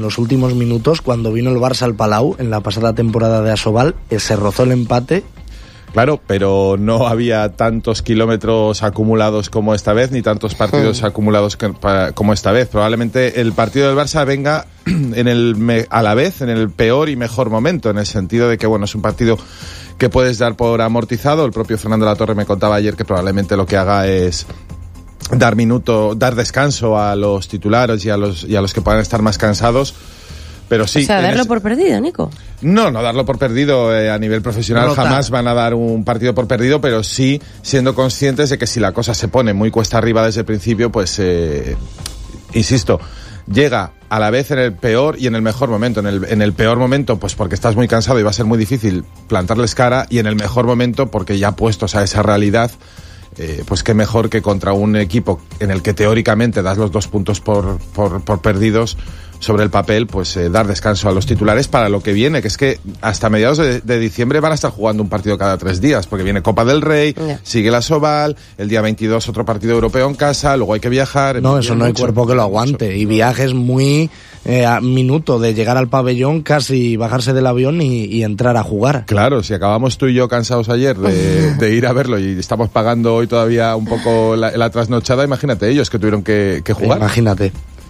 los últimos minutos, cuando vino el Barça al Palau en la pasada temporada de Asobal, se rozó el empate. Claro, pero no había tantos kilómetros acumulados como esta vez, ni tantos partidos acumulados como esta vez. Probablemente el partido del Barça venga a la vez en el peor y mejor momento, en el sentido de que, bueno, es un partido que puedes dar por amortizado. El propio Fernando Latorre me contaba ayer que probablemente lo que haga es dar descanso a los titulares y a los que puedan estar más cansados. Pero sí. O sea, darlo por perdido, Nico. No darlo por perdido a nivel profesional. Rotar. Jamás van a dar un partido por perdido, pero sí siendo conscientes de que si la cosa se pone muy cuesta arriba desde el principio, pues, insisto, llega a la vez en el peor y en el mejor momento. En el peor momento, pues porque estás muy cansado y va a ser muy difícil plantarles cara, y en el mejor momento porque ya puestos a esa realidad, pues qué mejor que contra un equipo en el que teóricamente das los 2 puntos por perdidos sobre el papel, pues dar descanso a los titulares para lo que viene, que es que hasta mediados de diciembre van a estar jugando un partido cada 3 días, porque viene Copa del Rey, sigue la Asobal, el día 22 otro partido europeo en casa, luego hay que viajar. No, eso no hay cuerpo que lo aguante, y viajes muy a minuto de llegar al pabellón, casi bajarse del avión y entrar a jugar. Claro, si acabamos tú y yo cansados ayer de ir a verlo y estamos pagando hoy todavía un poco la trasnochada, imagínate ellos que tuvieron que jugar. Imagínate.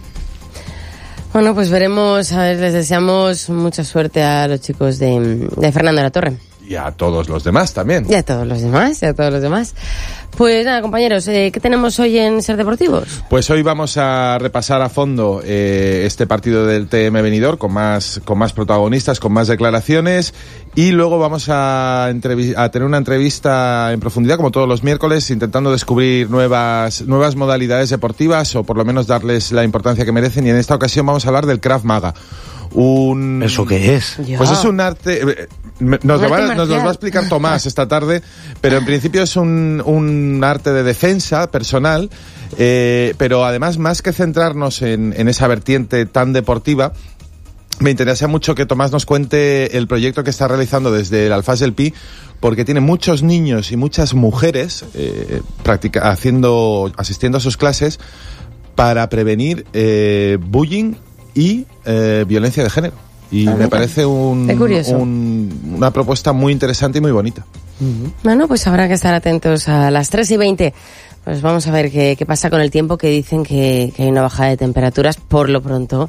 Bueno, pues veremos, a ver, les deseamos mucha suerte a los chicos de Fernando Latorre. Y a todos los demás también. Y a todos los demás. Pues nada, compañeros, ¿qué tenemos hoy en Ser Deportivos? Pues hoy vamos a repasar a fondo este partido del TM Benidorm con más protagonistas, con más declaraciones, y luego vamos a tener una entrevista en profundidad, como todos los miércoles, intentando descubrir nuevas modalidades deportivas, o por lo menos darles la importancia que merecen, y en esta ocasión vamos a hablar del Krav Maga. ¿Eso qué es? Pues es un arte. Nos lo va a explicar Tomás esta tarde, pero en principio es un arte de defensa personal, pero además, más que centrarnos en esa vertiente tan deportiva, me interesa mucho que Tomás nos cuente el proyecto que está realizando desde el Alfaz del Pi, porque tiene muchos niños y muchas mujeres asistiendo a sus clases para prevenir bullying y violencia de género. Y me parece una propuesta muy interesante y muy bonita. Bueno, pues habrá que estar atentos a las 3:20. Pues vamos a ver qué pasa con el tiempo, que dicen que hay una bajada de temperaturas. Por lo pronto,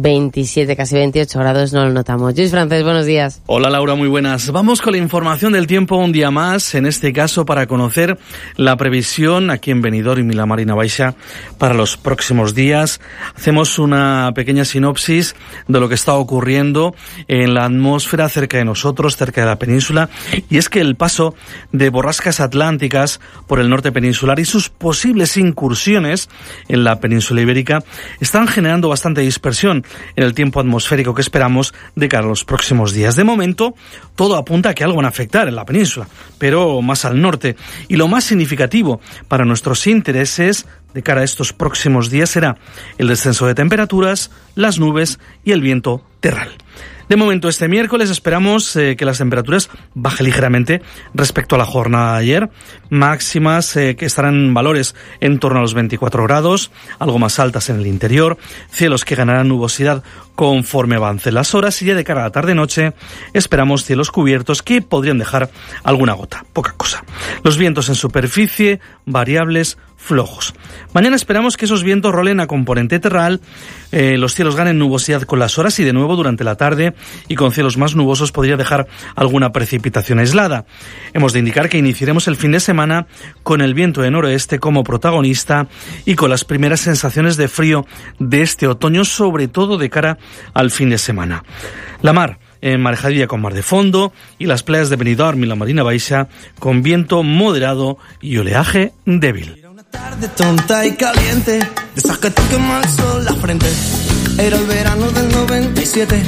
27, casi 28 grados, no lo notamos. Luis Francés, buenos días. Hola Laura, muy buenas. Vamos con la información del tiempo un día más, en este caso para conocer la previsión aquí en Benidorm y Vilamarina Baixa para los próximos días. Hacemos una pequeña sinopsis de lo que está ocurriendo en la atmósfera cerca de nosotros, cerca de la península, y es que el paso de borrascas atlánticas por el norte peninsular y sus posibles incursiones en la península ibérica están generando bastante dispersión en el tiempo atmosférico que esperamos de cara a los próximos días. De momento, todo apunta a que algo van a afectar en la península, pero más al norte. Y lo más significativo para nuestros intereses de cara a estos próximos días será el descenso de temperaturas, las nubes y el viento terral. De momento, este miércoles esperamos que las temperaturas bajen ligeramente respecto a la jornada de ayer. Máximas que estarán en valores en torno a los 24 grados, algo más altas en el interior. Cielos que ganarán nubosidad conforme avancen las horas, y ya de cara a la tarde-noche esperamos cielos cubiertos que podrían dejar alguna gota, poca cosa. Los vientos en superficie variables, flojos. Mañana esperamos que esos vientos rolen a componente terral, los cielos ganen nubosidad con las horas, y de nuevo durante la tarde y con cielos más nubosos podría dejar alguna precipitación aislada. Hemos de indicar que iniciaremos el fin de semana con el viento de noroeste como protagonista y con las primeras sensaciones de frío de este otoño, sobre todo de cara al fin de semana. La mar marejadilla con mar de fondo, y las playas de Benidorm y Vilamarina Baixa con viento moderado y oleaje débil. Tarde tonta y caliente, de esas que te quema el sol la frente. Era el verano del 97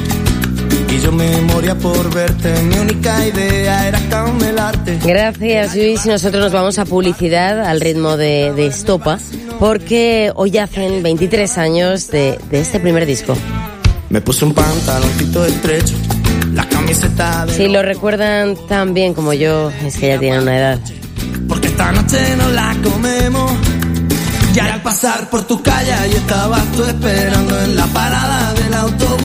y yo me moría por verte. Mi única idea era camelarte. Gracias, Luis. Y nosotros nos vamos a publicidad al ritmo de Estopa, porque hoy hacen 23 años de este primer disco. Me puse un pantaloncito estrecho, la camiseta de... Si lo recuerdan tan bien como yo, es que ya tienen una edad. Porque esta noche no la comemos. Y al pasar por tu calle, y estabas tú esperando en la parada del autobús.